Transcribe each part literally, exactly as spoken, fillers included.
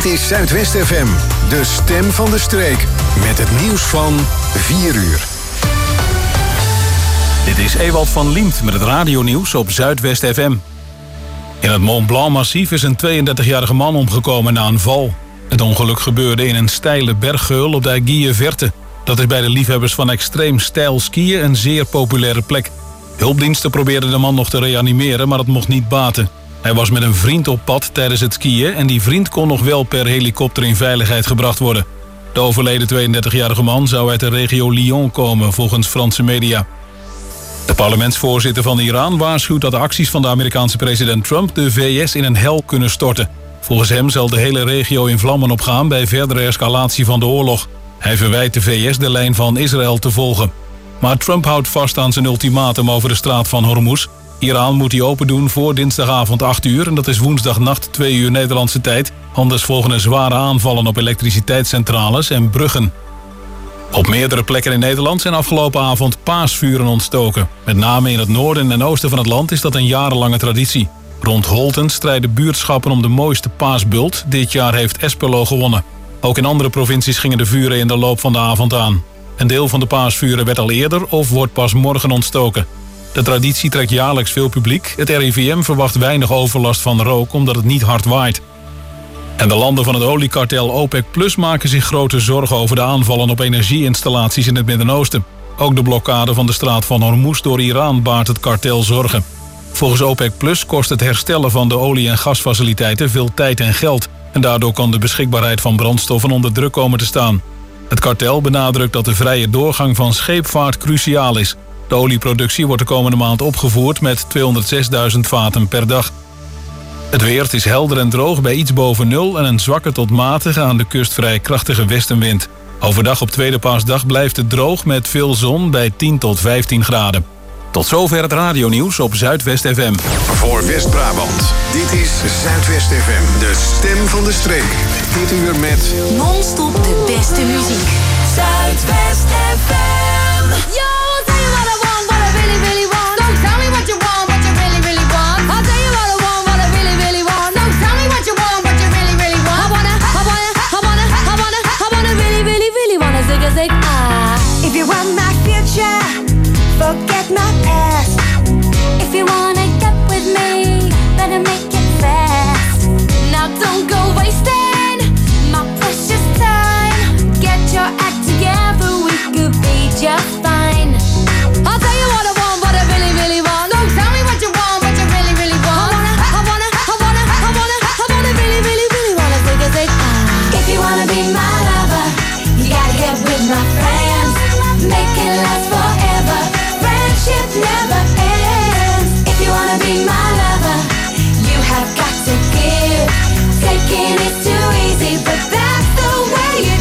Dit is Zuidwest F M, de stem van de streek. Met het nieuws van vier uur. Dit is Ewald van Liemt met het radionieuws op Zuidwest F M. In het Mont Blanc-massief is een tweeëndertigjarige man omgekomen na een val. Het ongeluk gebeurde in een steile berggeul op de Aiguille Verte. Dat is bij de liefhebbers van extreem steil skiën een zeer populaire plek. Hulpdiensten probeerden de man nog te reanimeren, maar dat mocht niet baten. Hij was met een vriend op pad tijdens het skiën en die vriend kon nog wel per helikopter in veiligheid gebracht worden. De overleden tweeëndertigjarige man zou uit de regio Lyon komen, volgens Franse media. De parlementsvoorzitter van Iran waarschuwt dat de acties van de Amerikaanse president Trump de V S in een hel kunnen storten. Volgens hem zal de hele regio in vlammen opgaan bij verdere escalatie van de oorlog. Hij verwijt de V S de lijn van Israël te volgen. Maar Trump houdt vast aan zijn ultimatum over de straat van Hormuz. Iran moet die open doen voor dinsdagavond acht uur en dat is woensdagnacht twee uur Nederlandse tijd. Anders volgen er zware aanvallen op elektriciteitscentrales en bruggen. Op meerdere plekken in Nederland zijn afgelopen avond paasvuren ontstoken. Met name in het noorden en oosten van het land is dat een jarenlange traditie. Rond Holten strijden buurtschappen om de mooiste paasbult. Dit jaar heeft Espelo gewonnen. Ook in andere provincies gingen de vuren in de loop van de avond aan. Een deel van de paasvuren werd al eerder of wordt pas morgen ontstoken. De traditie trekt jaarlijks veel publiek. Het R I V M verwacht weinig overlast van rook omdat het niet hard waait. En de landen van het oliekartel OPEC Plus maken zich grote zorgen over de aanvallen op energieinstallaties in het Midden-Oosten. Ook de blokkade van de straat van Hormuz door Iran baart het kartel zorgen. Volgens OPEC Plus kost het herstellen van de olie- en gasfaciliteiten veel tijd en geld. En daardoor kan de beschikbaarheid van brandstoffen onder druk komen te staan. Het kartel benadrukt dat de vrije doorgang van scheepvaart cruciaal is. De olieproductie wordt de komende maand opgevoerd met tweehonderdzesduizend vaten per dag. Het weer, het is helder en droog bij iets boven nul en een zwakke tot matige aan de kust vrij krachtige westenwind. Overdag op tweede paasdag blijft het droog met veel zon bij tien tot vijftien graden. Tot zover het radionieuws op Zuidwest F M. Voor West-Brabant, dit is Zuidwest F M, de stem van de streek. Dit uur met non-stop de beste muziek. Zuidwest F M. Yo, I'll tell you what I want, what I really, really want. Don't tell me what you want, what you really, really want. I'll tell you what I want, what I really, really want. Don't tell me what you want, what you really, really want. I wanna, I wanna, I wanna, I wanna, I wanna really, really, really wanna zig a zig ah. If you want my future, forget my past. If you wanna get with me, better make it fast. Now don't go wasting my precious time. Get your act together, we could be just fine. I'll tell you what I want, what I really, really want. Don't tell me what you want, what you really, really want. I wanna, I wanna, I wanna, I wanna, I wanna really, really, really wanna zig a zig ah. If you wanna be my lover, you gotta get with my friends. Make it last forever. Friendship never ends. If you wanna be my lover, you have got to give. Taking is too easy, but that's the way it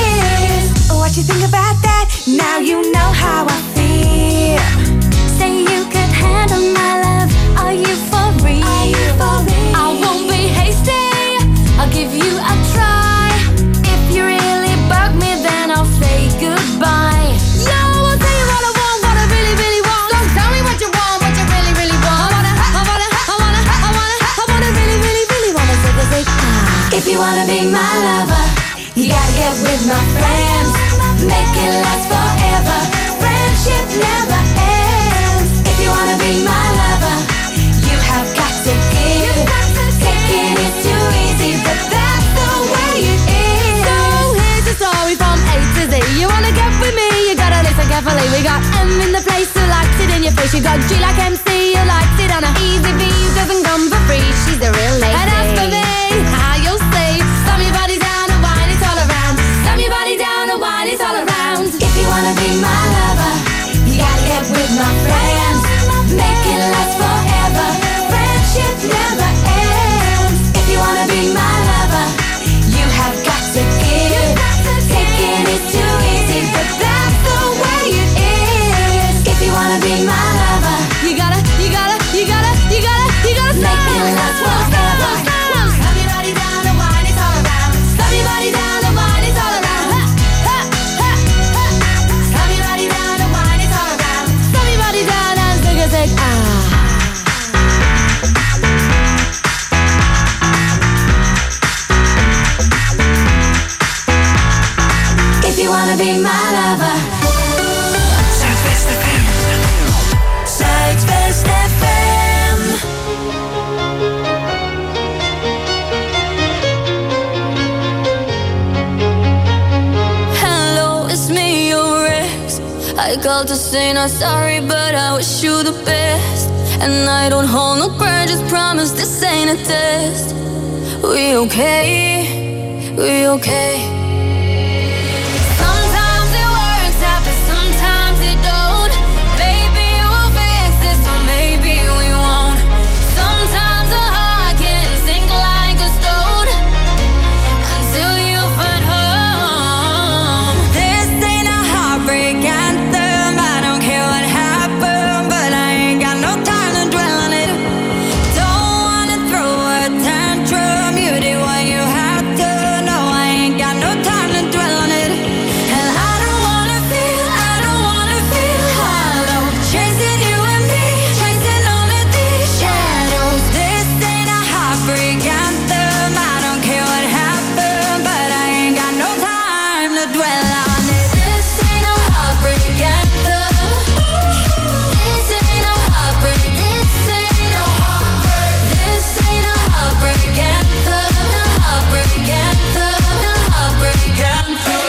is. What you think about that? Now you know how I feel. Say you could handle my love. Are you for real? Are you for real? I won't be hasty. I'll give you a try. If you really bug me, then I'll say goodbye. Yo, I'll tell you what I want, what I really, really want. Don't tell me what you want, what you really, really want. I wanna, I wanna, I wanna, I wanna, I wanna really, really, really wanna zig a zig ah. If you wanna be my lover, you gotta get with my friends. Make it last forever. Friendship never ends. If you wanna be my lover, you have got to give. Taking is too easy, but that's the way it is. So here's the story from A to Z. You wanna get with me, you gotta listen carefully. We got M in the place who likes it in your face. You got G like M C who likes it on a easy V who doesn't come for free. She's a real lady. And as for me, how you'll see, slam your body down and wine it all around. Slam your body down and wine it all around. If you wanna be my lover, you gotta get with my friends. Make it last forever. Friendship never ends. If you wanna be my lover, you have got to give. Taking is too easy, but that's the way it is. If you wanna be my lover, you gotta I called to say not sorry, but I wish you the best. And I don't hold no grudges, promise this ain't a test. We okay, we okay. Sometimes it works out, but sometimes it don't. Maybe we'll fix this, or maybe we won't. Sometimes a heart can sink like a stone until you find home. This ain't a heartbreak anthem. I don't care what happened, but I ain't got no time to dwell on it. Don't wanna throw a tantrum. You did what you had to. No, I ain't got no time to dwell on it. And I don't wanna feel, I don't wanna feel hollow. Chasing you and me, chasing all of these shadows. This ain't a heartbreak anthem. I don't care what happened, but I ain't got no time to dwell on it. This ain't no heartbreak anthem. This ain't no heartbreak. This ain't no heartbreak. This ain't no heartbreak anthem. No heartbreak anthem. No heartbreak anthem.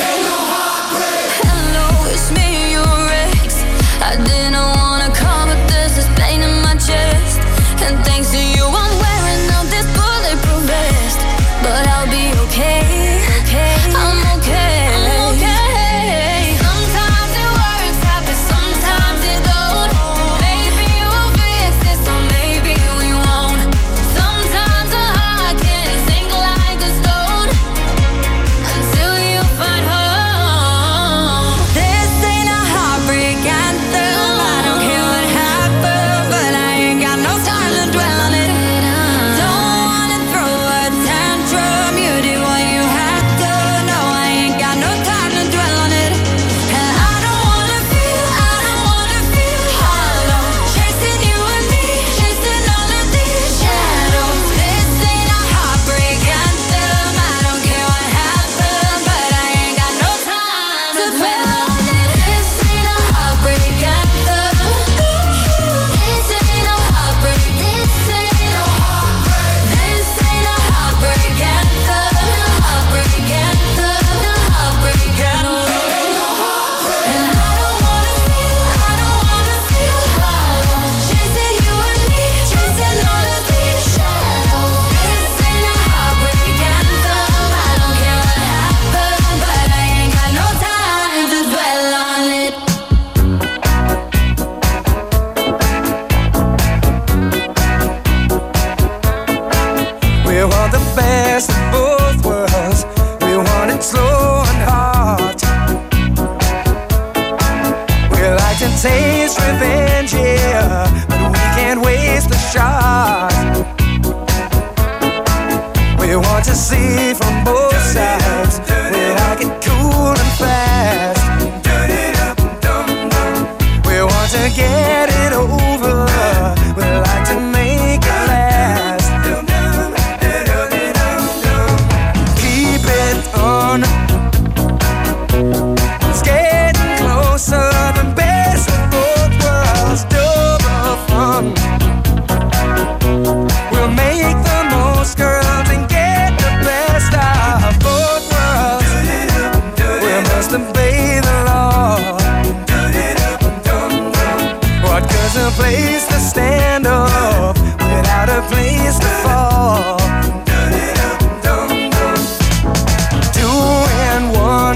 Hello, it's me, your ex. I didn't wanna call, but there's this pain in my chest. And thanks to you, I'm wearing out this bulletproof vest. But I'll be okay, okay. I'm okay, I'm okay. Sometimes it works out, but sometimes it don't. Maybe we'll fix this, or maybe we won't. Sometimes a heart can sink like a stone until you find home. This ain't a heartbreak anthem. I don't care what happened, but I ain't got no time to dwell on it. Don't wanna throw a tantrum. You did what you had to. No, I ain't got no time to dwell on it. And I don't wanna feel, I don't wanna feel hollow. Chasing you and me, chasing all of these shadows. This ain't a heartbreak anthem. I don't care what happened, but I ain't got no time to dwell on it. This ain't a heartbreak anthem. This ain't no heartbreak. This ain't no heartbreak. This ain't a heartbreak anthem. No heartbreak anthem. No heartbreak anthem. And I don't wanna feel, I don't wanna feel hollow. Chasing you and me, chasing all of these shadows. This ain't a heartbreak anthem. I don't care what happened, but I ain't got no time to dwell on it. We want the best of both worlds. We want it slow and hot. We like to taste revenge, yeah, but we can't waste the shot. We want to see from both sides. We like it cool and fast. We want to get it over. We like to make it last. Keep it on. It's getting closer. The best of both worlds. Double fun. We'll make the most, girls, and get the best of both worlds. We must obey the law. What good's a place to stand up without a place to fall? Two and one,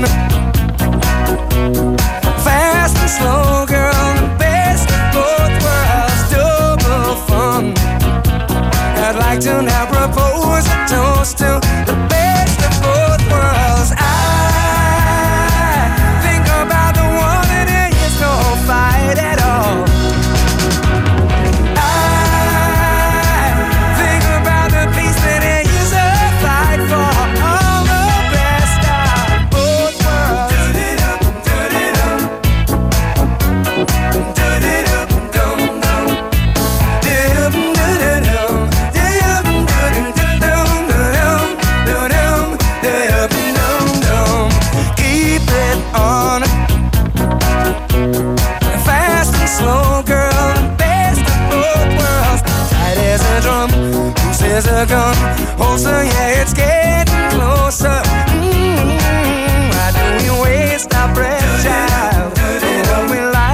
fast and slow, girl, the best of both worlds, double fun. I'd like to now propose a toast to the best of both worlds. I think about the one that there is no fight at all. I think about the peace that there is a fight for. All the best of both worlds. Keep it on. Fast and slow, girl, the best of both worlds. Tight as a drum, loose as a gun. Holster, yeah, it's getting closer. Mm-hmm. Why do we waste our breath, child? What we like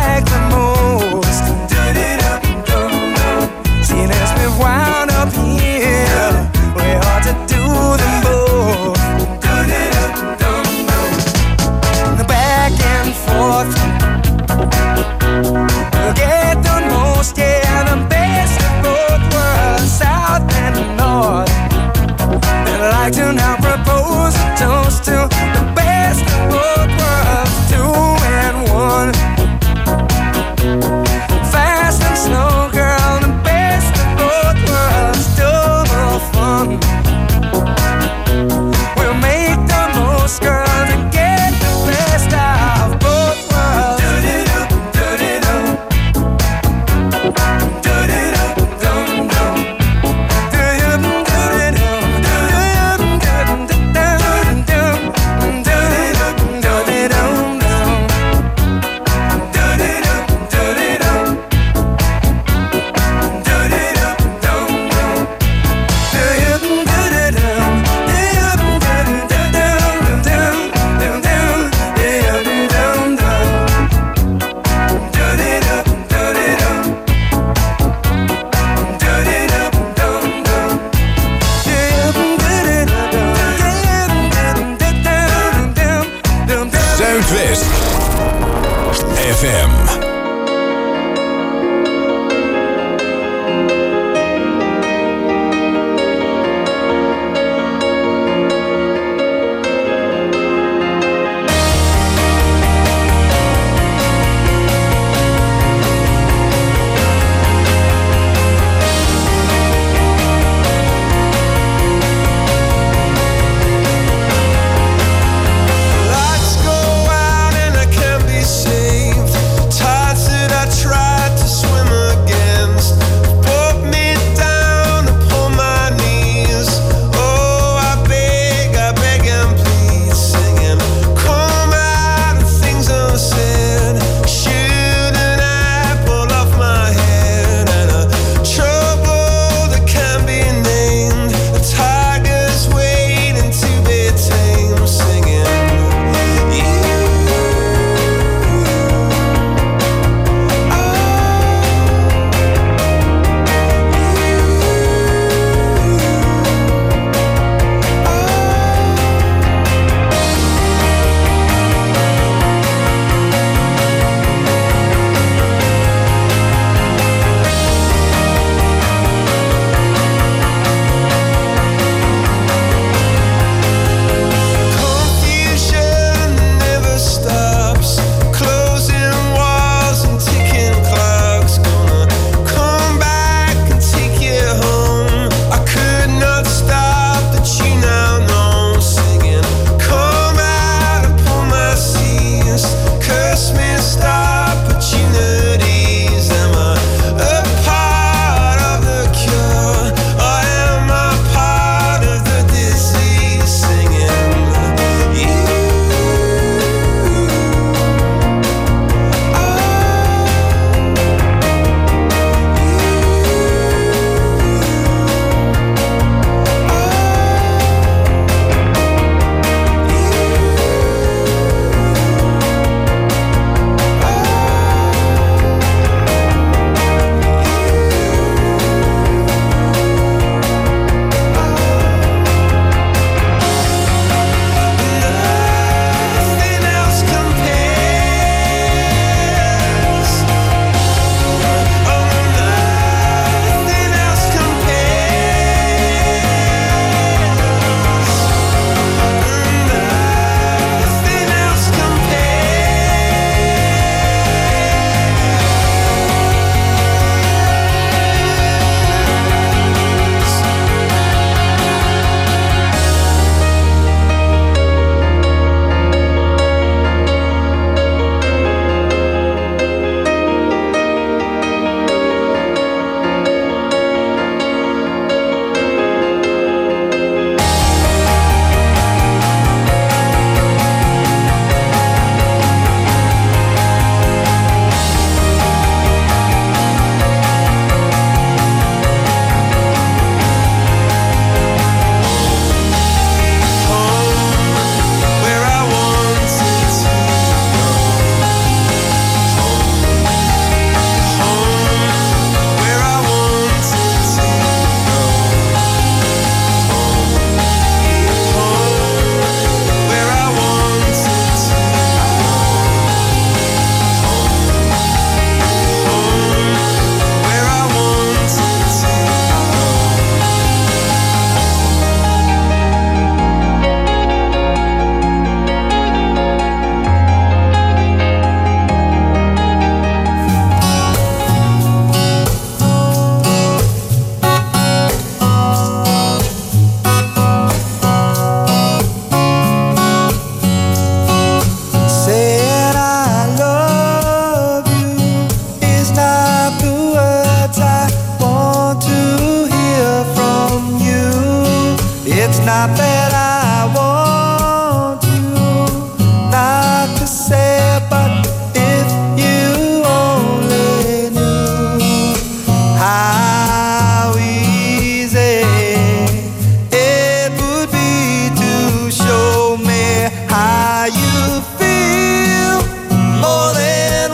Not that I want to, not to say, but if you only knew how easy it would be to show me how you feel. More than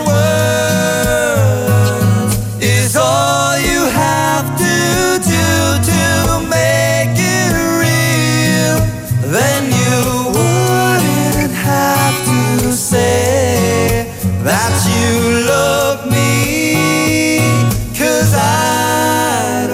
words is all you have to do to make it real. Then you wouldn't have to say that you love me, 'cause I'd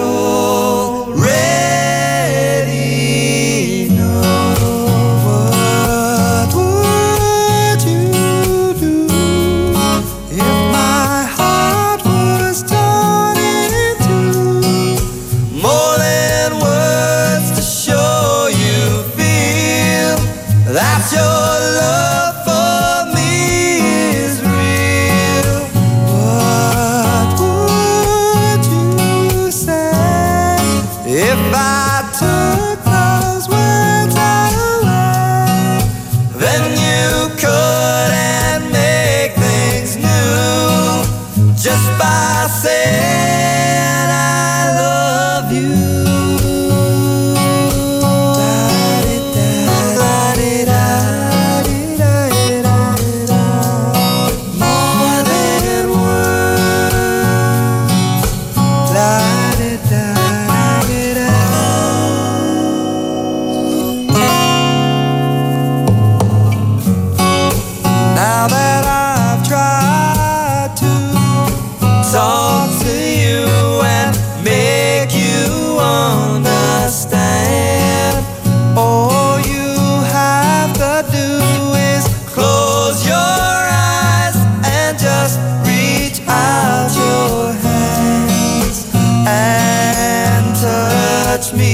already know. What would you do if my heart was torn into more than words to show you feel that your love for me is real? What would you say if I took those words away? Then you couldn't make things new just by saying I love you. More than words. Now that I've tried to talk to you and make you understand, all you have to do is close your eyes and just reach out your hands and touch me.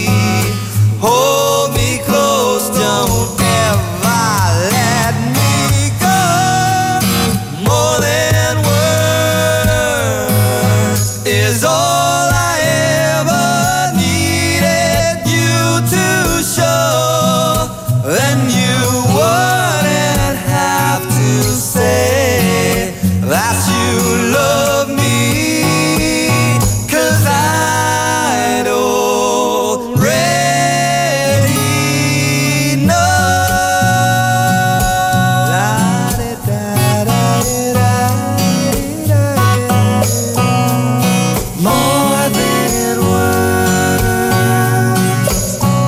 Hold me close, don't ever let me go. More than words is all I ever needed you to show. Then you wouldn't have to say that you love me, 'cause I'd already know. More than words.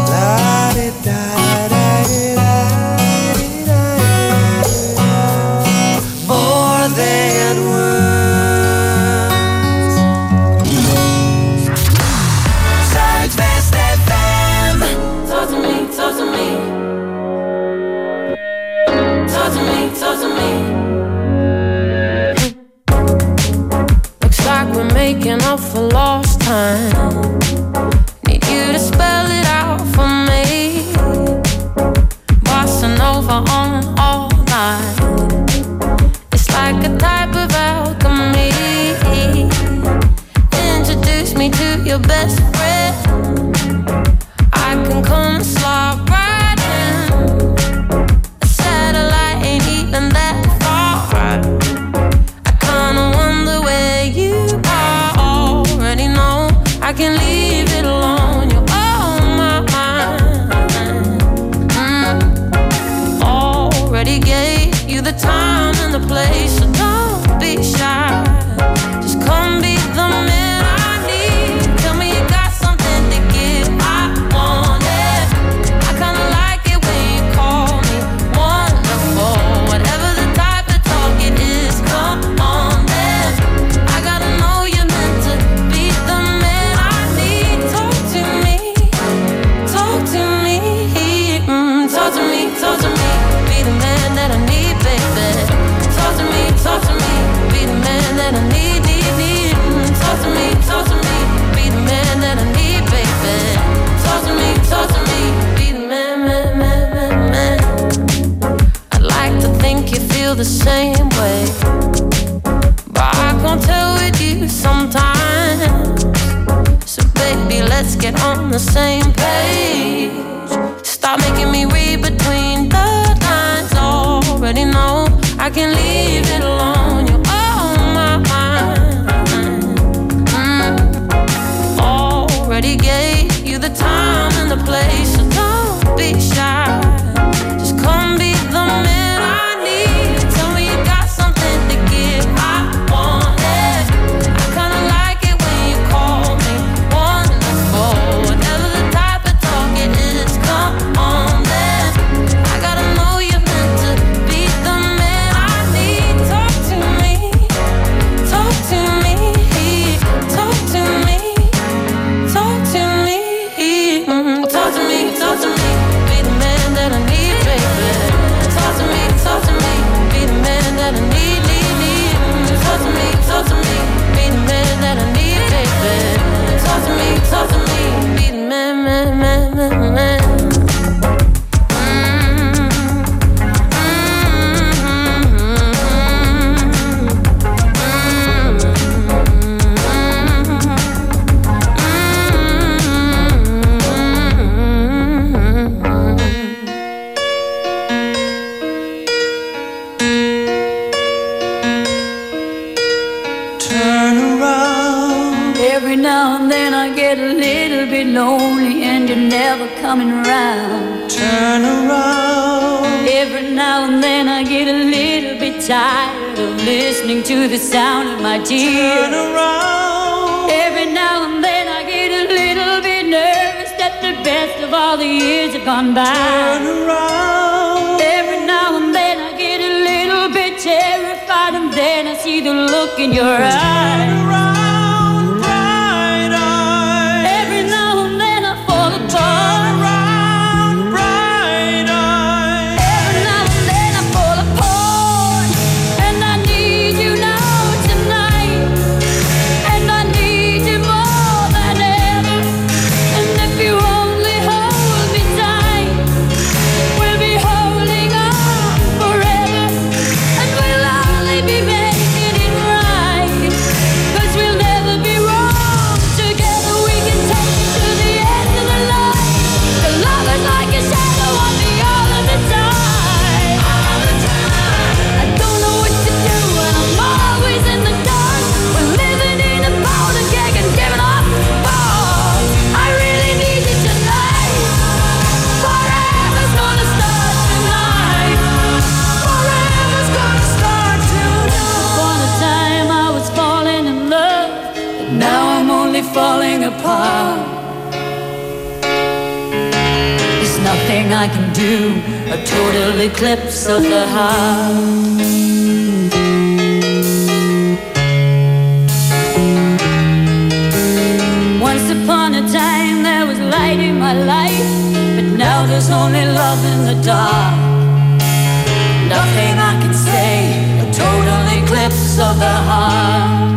More than words. Zuidwest F M. Talk to me, talk to me. Talk to me, talk to me. Looks like we're making up for lost time. Need you to spell it out for me. Bossa Nova on all night. It's like a type of alchemy. Introduce me to your best friend. I can come and slide right in. A satellite ain't even that far. I kinda wonder where you are. Already know I can leave it alone. You're on my mind. Mm. Already gave you the time and the place, so don't be shy. Just come be the man I need. Tell me you got something to give. I want it. I kinda like it when you call me wonderful. Whatever the type of talk it is, come on then. I gotta know you're meant to be the man I need. Talk to me, talk to me, mm, talk to me, talk to me. Be the man that I need, baby. Talk to me, talk to me. Be the man that I need, need, need. Mm, talk to me, talk to me. Be the man that I need, baby. Talk to me, talk to me. Be the man, man, man, man, man. I'd like to think you feel the same way, but I can't tell with you sometimes. So baby, let's get on the same page. Stop making me read between the lines. Already know I can leave it alone. You're on my mind. Mm. Already gave you the time and the place, so don't be shy. Just come be the man I need. Tell me you got something to give. I want it. I kinda like it when you call me wonderful. Whatever the type of talk it is, come on then. I gotta know you're meant to be the man I need. Talk to me, talk to me, talk to me, talk to me, mm, talk to me, talk to me. Be the man that I need, baby. Talk to me, talk to me. Be the man that I need, need, need. Mm, talk to me, talk to me. Be the man that I need, baby. Talk to me, talk to me. Be the man, man, man, man, man. Turn around. Every now and then I get a little bit lonely and you're never coming around. Turn around. Every now and then I get a little bit tired of listening to the sound of my tears. Turn around. Every now and then I get a little bit nervous that the best of all the years have gone by. Turn around. Every now and then I get a little bit terrified, and then I see the look in your eyes. Turn around, bright eyes. Every now and then I fall Turn apart. around, bright eyes. Every now and then I fall apart, and I need you now tonight, and I need you more than ever. And if you only hold me tight, we'll be holding on forever, and we'll only be making it right, 'cause we'll never be wrong. Together we can take it to the end of the line. The love is like a shadow on me all of the time. All the time. I don't know what to do, and I'm always in the dark. We're living in a powder keg and giving off balls. I really need you tonight. Forever's gonna start tonight. Forever's gonna start tonight. Upon a time I was falling in love, but now I'm only falling apart. There's nothing I can do, a total eclipse of the heart. Once upon a time there was light in my life, but now there's only love in the dark. Nothing I can say, a total eclipse of the heart.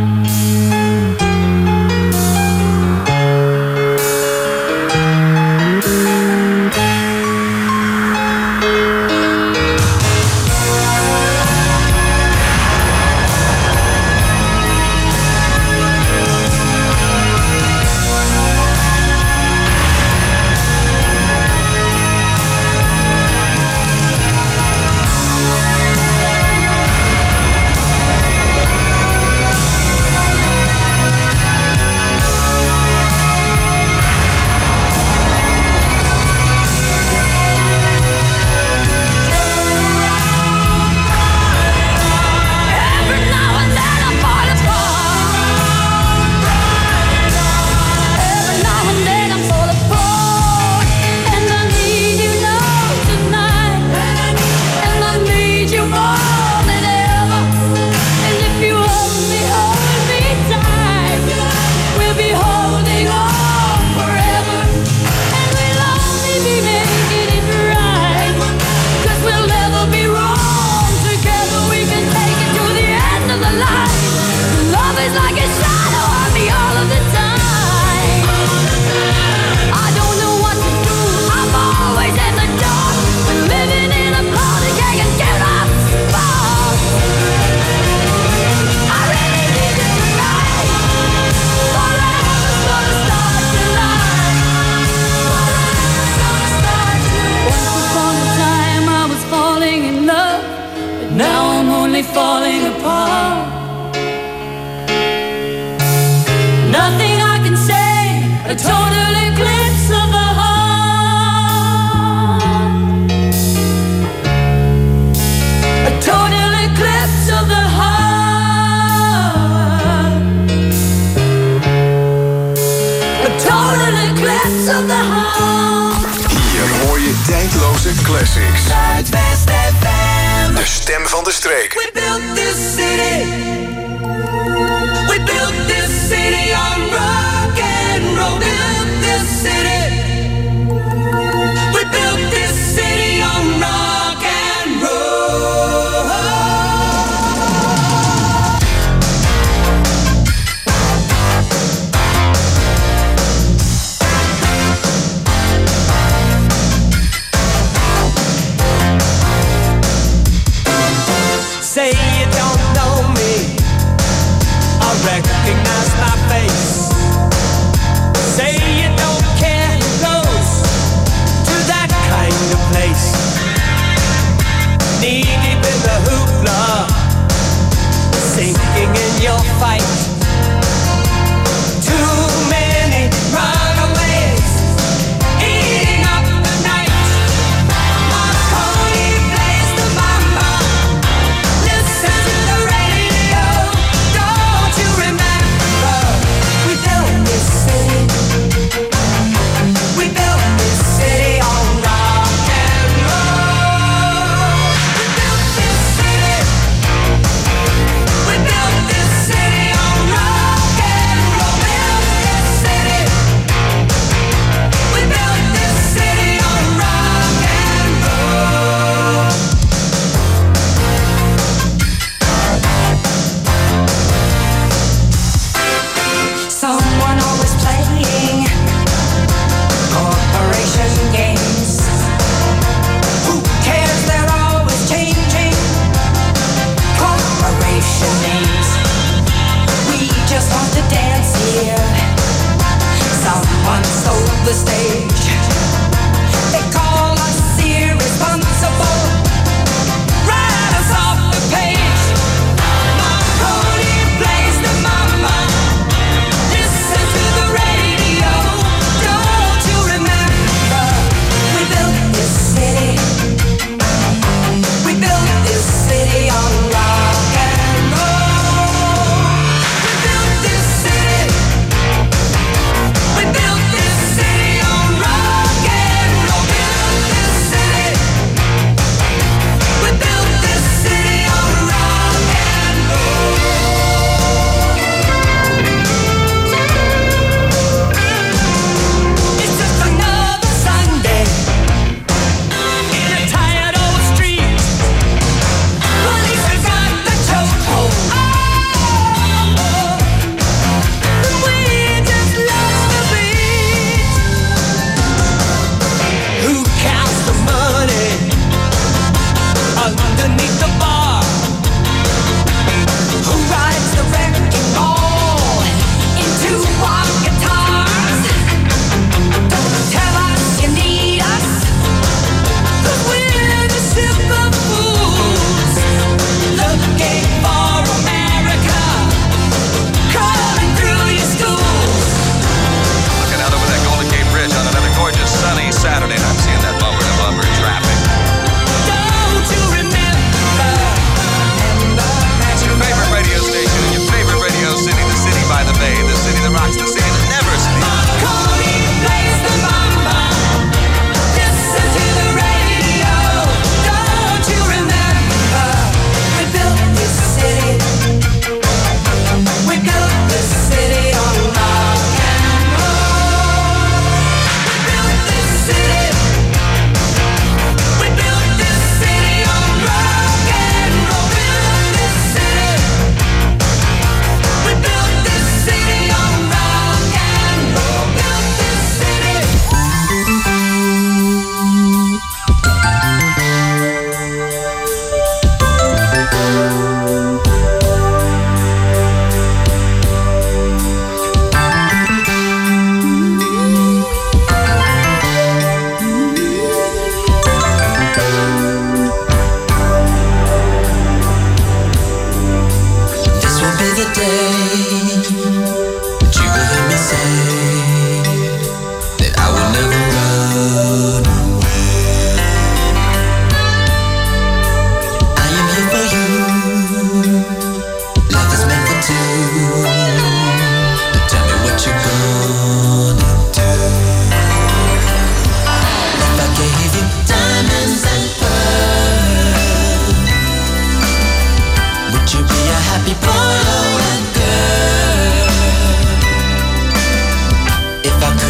of the heart. Hier hoor je tijdloze classics. Zuidwest F M. De stem van de streek. We built this city. We built this city on rock and roll. Built this city. We built this city on rock and roll. Say you don't know me, I recognize my face. Say you don't care who goes to that kind of place. Knee deep in the hoopla, sinking in your fight. Too many runaways, eating up the night. Marconi plays the mama. Listen to the radio. Don't you remember? We built this city. We built this city on rock and roll. We built this city. We built this city on rock and roll. Built this city. We built this city on rock and roll. Someone always playing corporation games. Who cares? They're always changing corporation names. We just want to dance here. Someone stole the stage. They call us irresponsible. Write us off the page. Marconi plays the mama. Listen to the radio. Don't you remember? We built this city. We built this city on rock and roll. We built this city. We built this city on rock.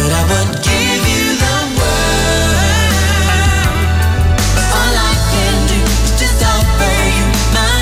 I would give you the world. All I can do is just offer you my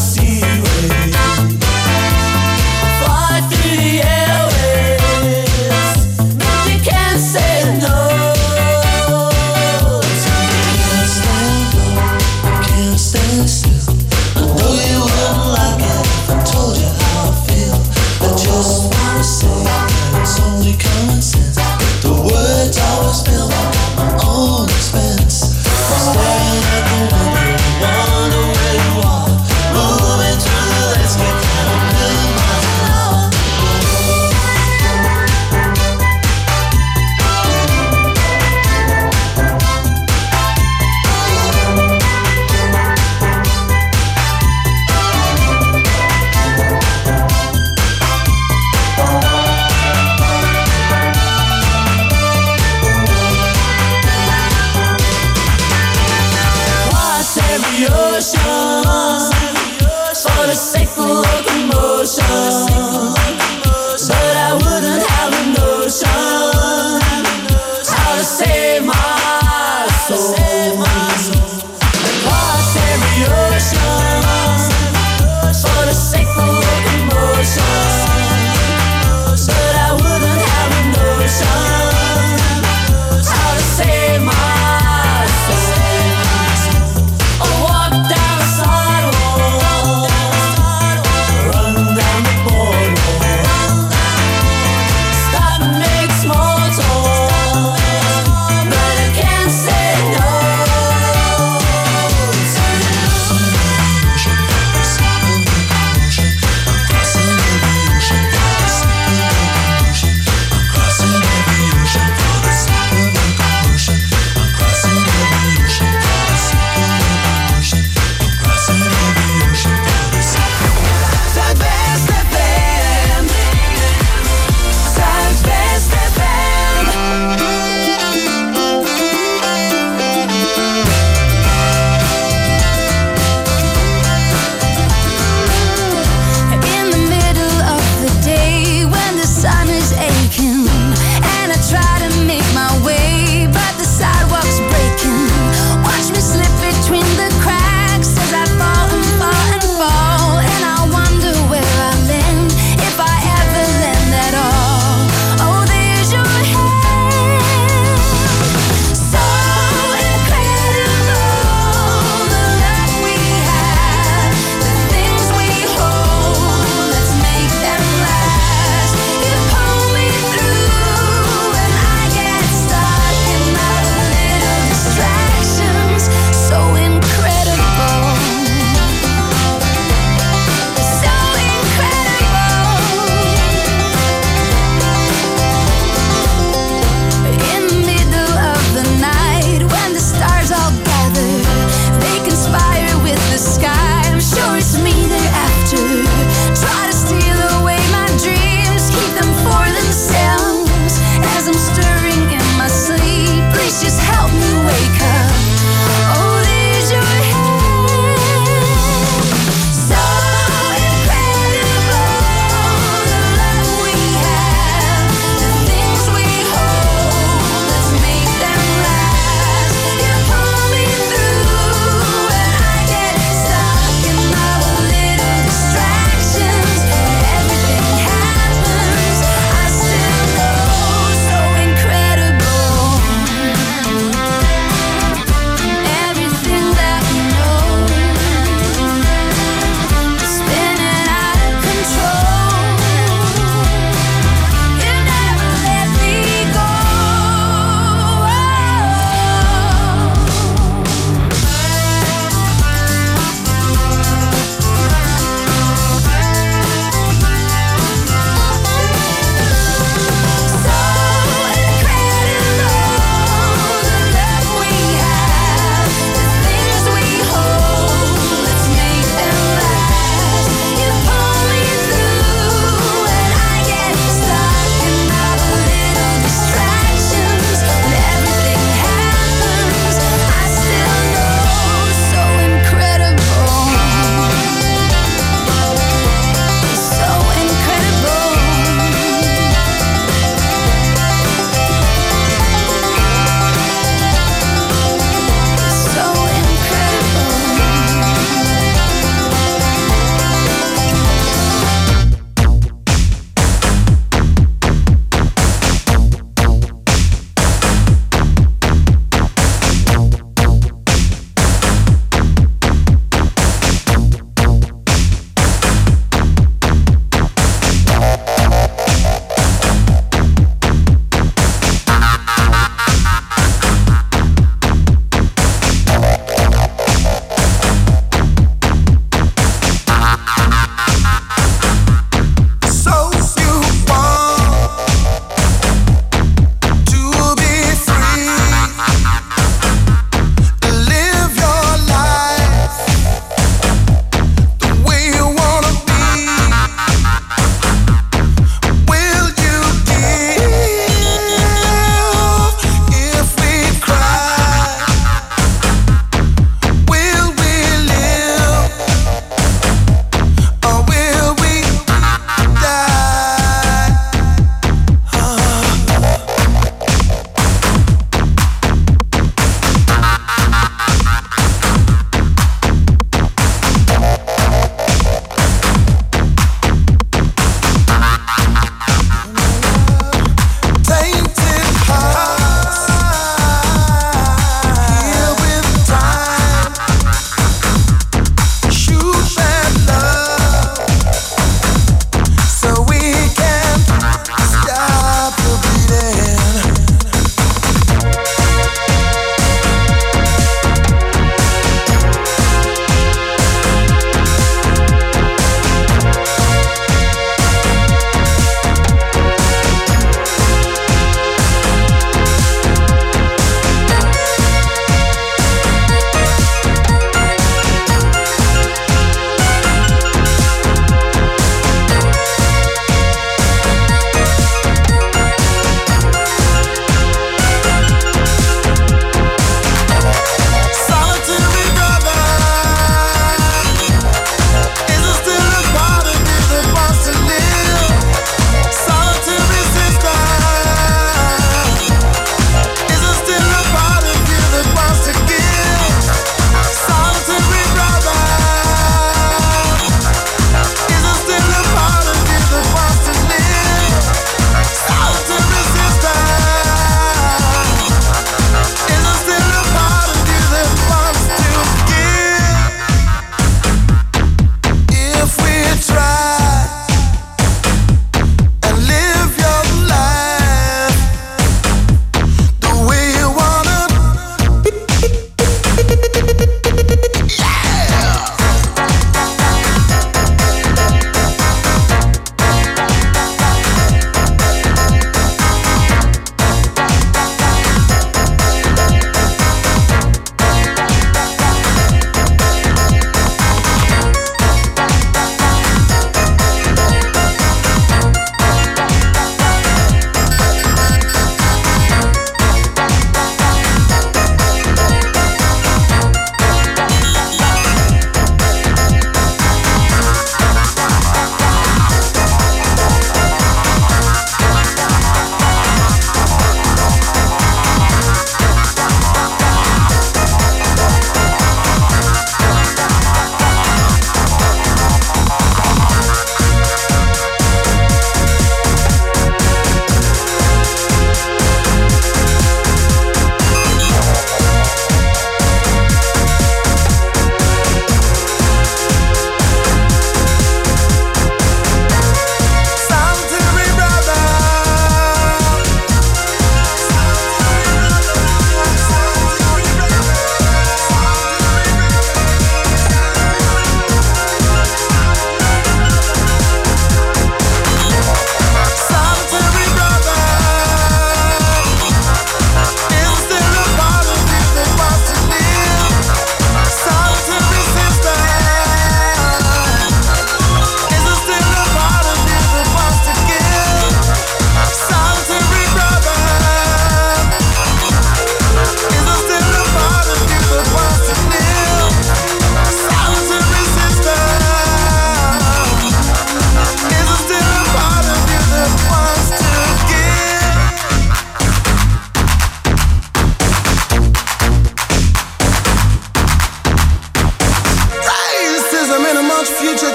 Fly through the airwaves. common sense. The words always fill at my own expense. I'm staring at the window, wonder where you are. Moving through the landscape at a million miles an hour.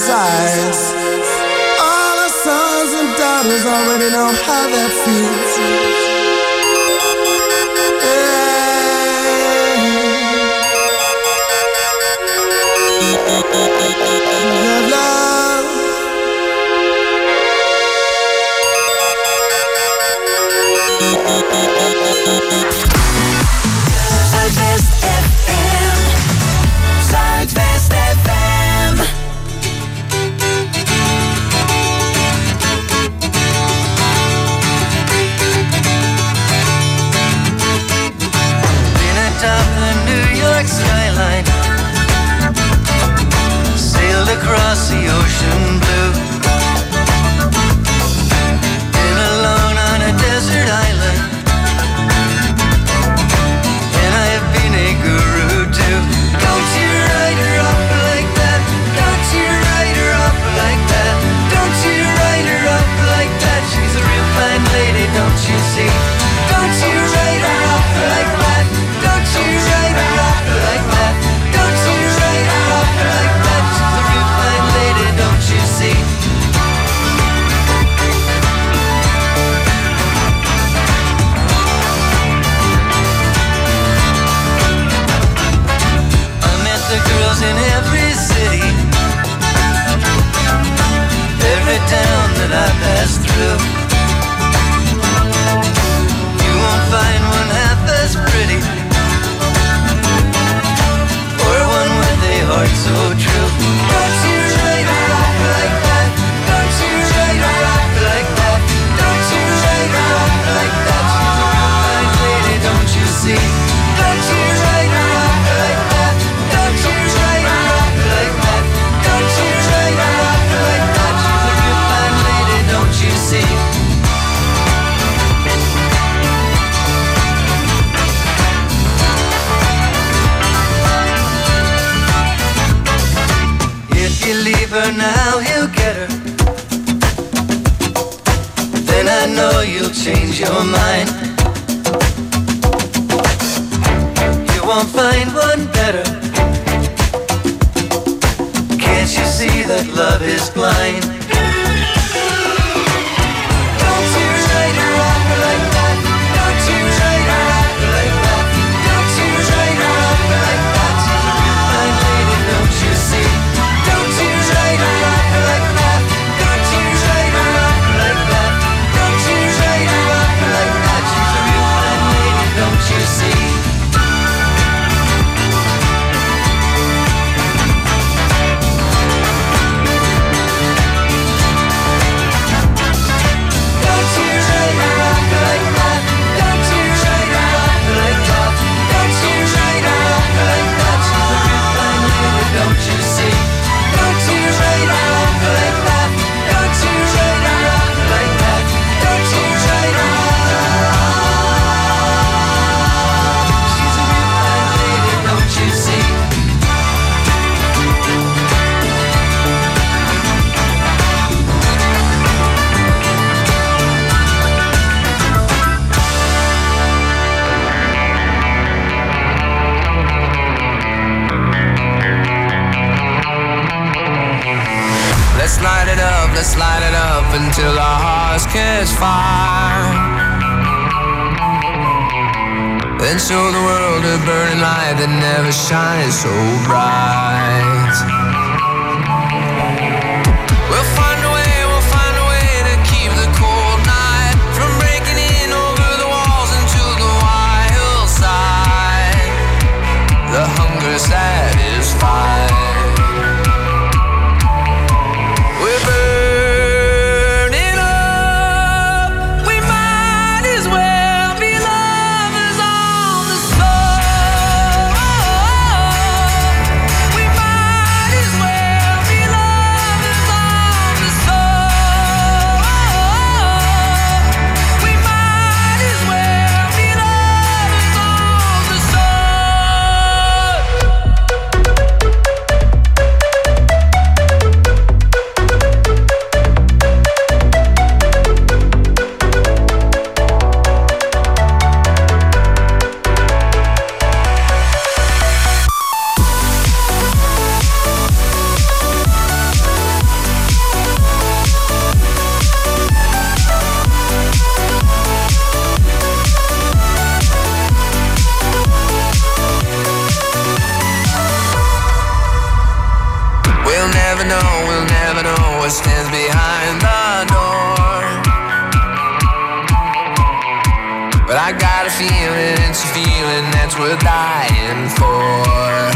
his eyes. All our sons and daughters already know how that feels. Love, love. Zuidwest F M. Zuidwest F M. Been atop the New York skyline, sailed across the ocean blue. Been alone on a desert island, and I have been a guru too. Don't you write her up like that? Don't you write her up like that? Don't you write her up like that? She's a real fine lady, don't you see? Don't you write her up like that? Don't you write her up like that? Don't you write her up like that? She's a real fine lady, don't you see? I met the girls in every city, every town that I passed through. You won't find one half as pretty, or one with a heart so true. Don't you write her up like that? Don't you write her up like that? Don't you write her up like that? She's a real fine lady, don't you see? Don't you write her up like that? Don't you write her up like that? Don't you write her up like that? She's a real fine lady, don't you see? If you leave her now, he'll get her. Then I know you'll change your mind. You won't find one better. Can't you see that love is blind? Don't you write her up like that? Don't you write her up like that? Don't you write her up like that? She's a real fine lady, don't you see? Don't you write her up like that? Don't you write her up like that? Don't you write her up like that? She's a real fine lady, don't you see? Don't you write her up like that? Don't you write her up like that? Don't you write her up like that? She's a real fine lady, don't you see? Don't you write her up like that? Don't you write her up like that? Don't you write her up? She's a real fine lady, don't you see? Let's light it up, let's light it up until our hearts catch fire. Then show the world a burning light that never shines so bright. We'll find a way, we'll find a way to keep the cold night from breaking in over the walls into the wild side. The hunger satisfied. We're burning up. We might as well be lovers on the soul. We might as behind the door. But I got a feeling, it's a feeling that's worth dying for.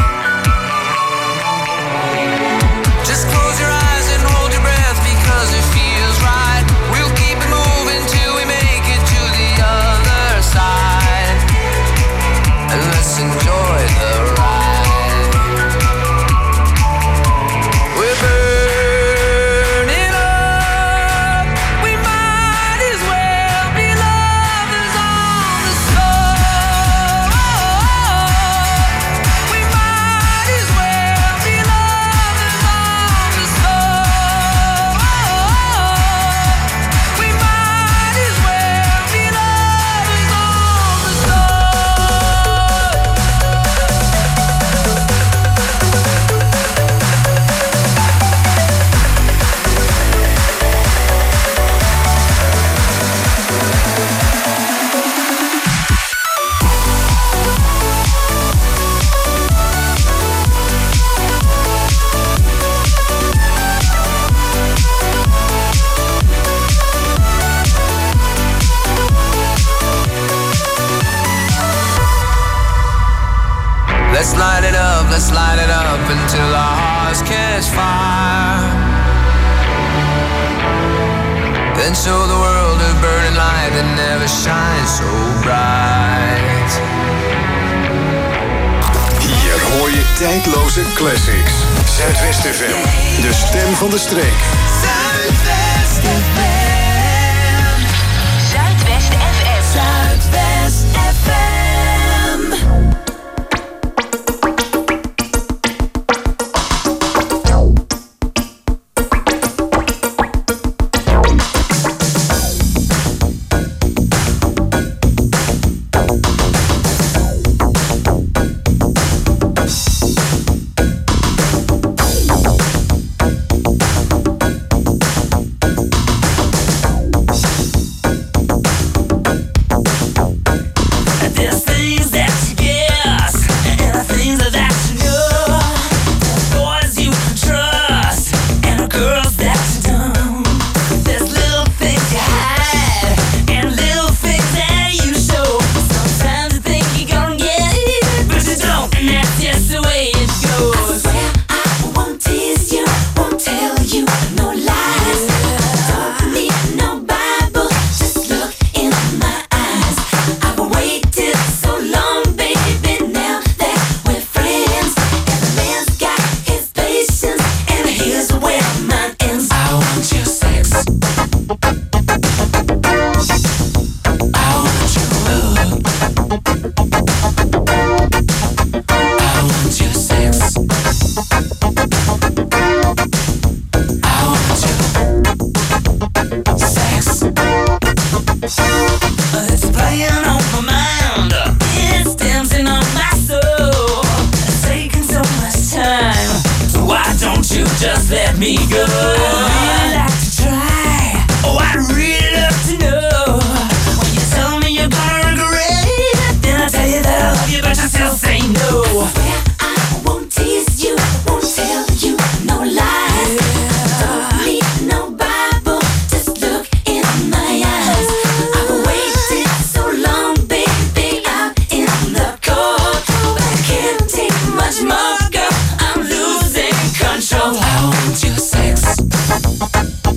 Just close your eyes and hold your breath because it feels right. We'll keep it moving till we make it to the other side. And let's enjoy the ride. We're burning up. We might as well be lovers on the soul. We might as well be lovers on the soul. We might as well be lovers on the soul. Let's light it up, let's light it up until our hearts catch fire. Then show the world a burning light that never shines so bright. Hier hoor je tijdloze classics. Zuidwest F M, de stem van de streek. Zuidwest F M. Zuidwest F M. Zuidwest F M. Just let me go. I'd really like to try. Oh, I'd really love to know. When you tell me you're gonna regret it, then I tell you that I love you, but you still say no. I swear I won't tease you, won't tell you no lies. Don't need no Bible, just look in my eyes. I've waited so long, baby, out in the cold, but I can't take much more, girl. I'm losing control. I want your sex.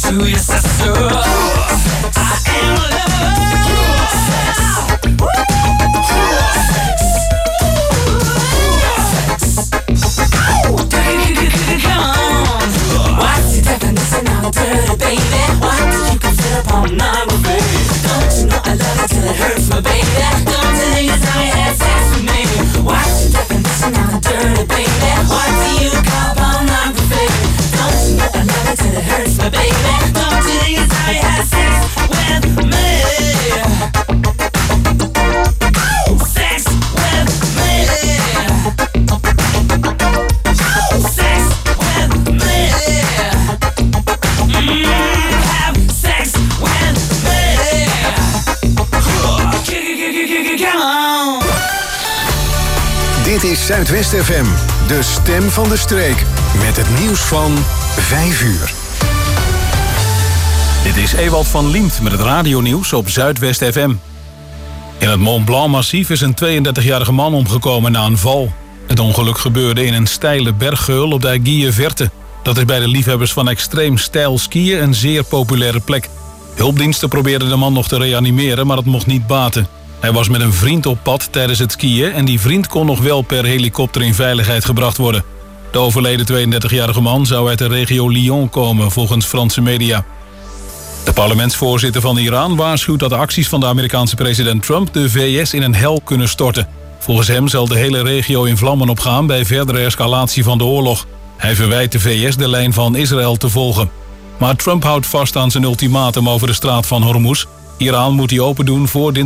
to your sister. I am a lover. Come on. What's the definition of dirty, baby? What do you consider pornography? Don't you know I love it till it hurts my baby? Don't you think it's how you had sex with me? What's the definition of dirty, baby? What do you call pornography? Don't you know I love it till it hurts my baby? Don't you think it's how you had sex with me? Sex with me. Sex with me. Mm, have sex with me. Come on. Dit is Zuidwest F M, de stem van de streek. Met het nieuws van vijf uur. Dit is Ewald van Liemt met het radionieuws op Zuidwest F M. In het Mont Blanc-massief is een tweeëndertigjarige man omgekomen na een val. Het ongeluk gebeurde in een steile berggeul op de Aiguille Verte. Dat is bij de liefhebbers van extreem steil skiën een zeer populaire plek. Hulpdiensten probeerden de man nog te reanimeren, maar dat mocht niet baten. Hij was met een vriend op pad tijdens het skiën en die vriend kon nog wel per helikopter in veiligheid gebracht worden. De overleden tweeëndertigjarige man zou uit de regio Lyon komen, volgens Franse media. De parlementsvoorzitter van Iran waarschuwt dat de acties van de Amerikaanse president Trump de V S in een hel kunnen storten. Volgens hem zal de hele regio in vlammen opgaan bij verdere escalatie van de oorlog. Hij verwijt de V S de lijn van Israël te volgen. Maar Trump houdt vast aan zijn ultimatum over de straat van Hormuz. Iran moet die open doen voor dinsdag.